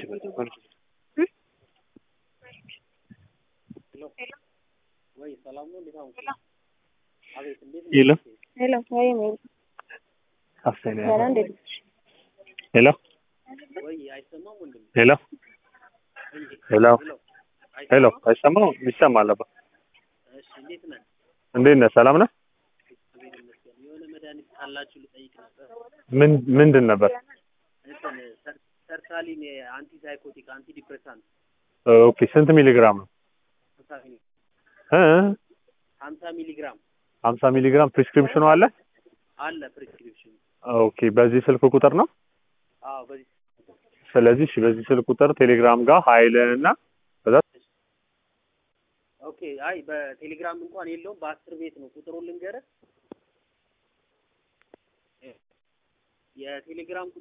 ወይ ሰላም ነው እንዴት አሁን? አቤት እንዴት ነው? ሄሎ ሄሎ ወይ ነው አፍሰና ሰላም እንዴት ሄሎ ወይ አይሰማም ወንድም? ሄሎ ሄሎ ሄሎ አይሰማም? አይሰማም? ይሰማል አባ። እሺ እንዴት ነህ? እንዴት ነህ? ሰላም ነህ? እግዚአብሔር ይመስገን። የሆነ መድኃኒት ካላችሁ ልጠይቅ ነበር። ምንድን ነበር? እንትን ሰርታሊን አንቲ ሳይኮቲክ አንቲ ዲፕሬሳንት ኦኬ ስንት ሚሊግራም ነው? 50 ሚሊግራም 50 ሚሊግራም ፕሪስክሪፕሽኑ አለ? አለ ፕሪስክሪፕሽን። ኦኬ በዚህ ስልክ ቁጥር ነው? አዎ በዚህ ስለዚህ እሺ በዚህ ስልክ ቁጥር ቴሌግራም ጋር ኃይልና ከዛ ኦኬ። አይ በቴሌግራም እንኳን የለውም በ10 ቤት ነው ቁጥሩን ልንገርህ። የቴሌግራም